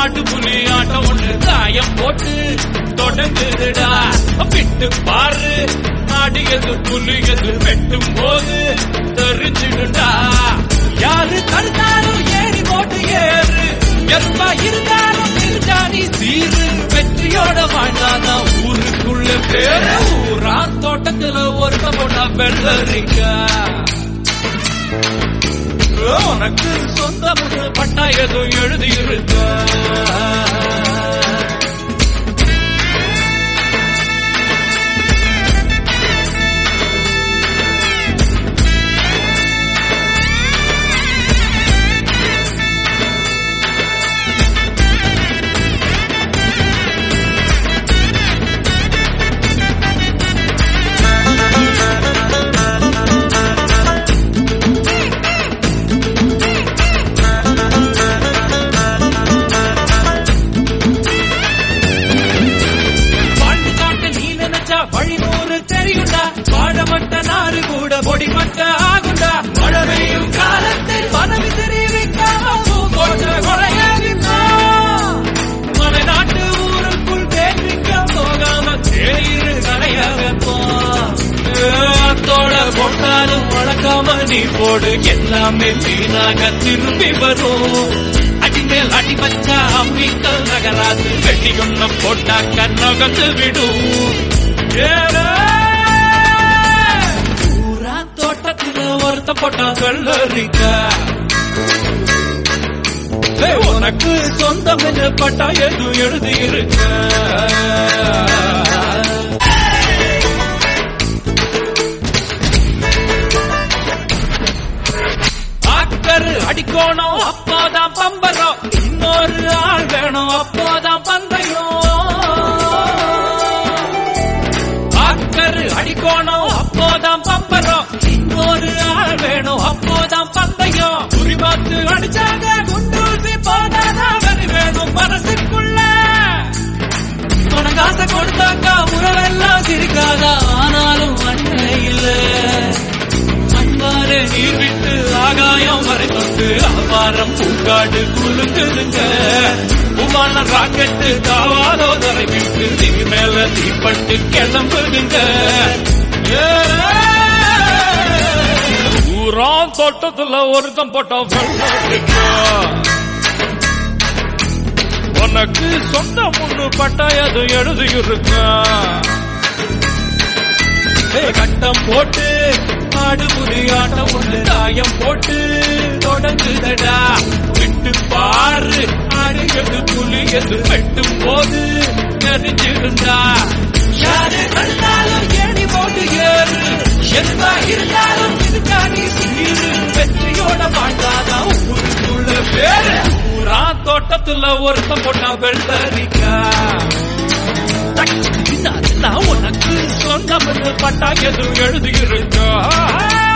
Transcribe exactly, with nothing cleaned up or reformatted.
ஆட்டு புலி ஆட்டம் ஒண்ணு காயம் போட்டு தொடங்குதுடா. விட்டு பாரு ஆடியது புலியது வெட்டும் போது தெரிஞ்சிடுடா. யாரு தடுத்தாலும் ஏறி போட்டு ஏறு, எறும்பா இருந்தாலும் இருக்கானி சீரு. வெற்றியோட வாழ்ந்தாதான் ஊருக்குள்ள பேரு. ஊரான் தோட்டத்துல ஒருத்த போட்டா வெள்ளரிக்கா. உனக்கு சொந்தம் பட்டா எதுவும் எழுதியிருக்க. வழிநூறு தெரியுண்டா, வாழமட்ட நாறு கூட பொடிமட்ட ஆகுண்டா. மழை பெய்யும் காலத்தில் மனவி தெரிவிக்காம பூங்கோட்ட கொலையாகிட்டா. மலை நாட்டு ஊருக்குள் தேர்விக்க போகாம தேயிரு கடையாகப்போ. அத்தோட போட்டாலும் வழக்காம நீ போடு, எல்லாமே வீணாக திரும்பி வரும். அடிமேல் அடி வச்சா அம்மிக்கல் நகராது, வெட்டி ஒண்ண போட்டா கண்ணகத்து விடும். ஊரா தோட்டத்துல ஒருத்த போட்டா வெள்ளரிக்கா. உனக்கு சொந்தம் என்று பட்டா எது எழுதி இருக்க. ஆக்கரு அடிக்கணும் அப்போதான் பம்பரம், இன்னொரு ஆள் வேணும் அப்போதான் பந்தயம். அடிக்கோணும் அப்போதான் பம்பரம், இன்னொரு ஆள் வேணும் அப்போதான் பந்தயம். குறி பார்த்து அடிச்சாங்க குண்டூசி போனாதான் வெறி வேணும் மனசுக்குள்ள. உனக்காசை கொடுத்தாக்கா உறவெல்லாம் சிரிக்காதா, ஆனாலும் அண்ணே இல்ல. அன்பாரு நீர் விட்டு ஆகாயம் வரை தொட்டு அபாரம் பூக்காடு குலுங்குதுங்க. உமான ராக்கெட்டு காவாலோ தரை விட்டு திரு மேல தீப்பட்டு கிளம்புதுங்க. ஊரான் தோட்டத்துல ஒருத்தம் போட்டோம் வெள்ளரிக்கா. உனக்கு சொந்த முன்னு பட்டாயது எழுதியிருக்கா. கட்டம் போட்டு ஆடு புலி ஆட்டம் ஒண்ணு காயம் போட்டு தொடங்குதடா. விட்டு பாரு ஆடியது புலியது வெட்டும் போது தெரிஞ்சிருந்தா. யாரு கண்டாலும் ஏணி போட்டு ஏறு, எதுவா இருந்தாலும் இதுக்காக சீரு. வெற்றியோட வாழ்ந்தாதான் ஊருக்குள்ள பேரு. ஊரா தோட்டத்துல ஒருத்தம் போட்டா வெள்ளரிக்கா. உனக்கு சொந்தம் பட்டா எதுவும் எழுதியிருக்கா.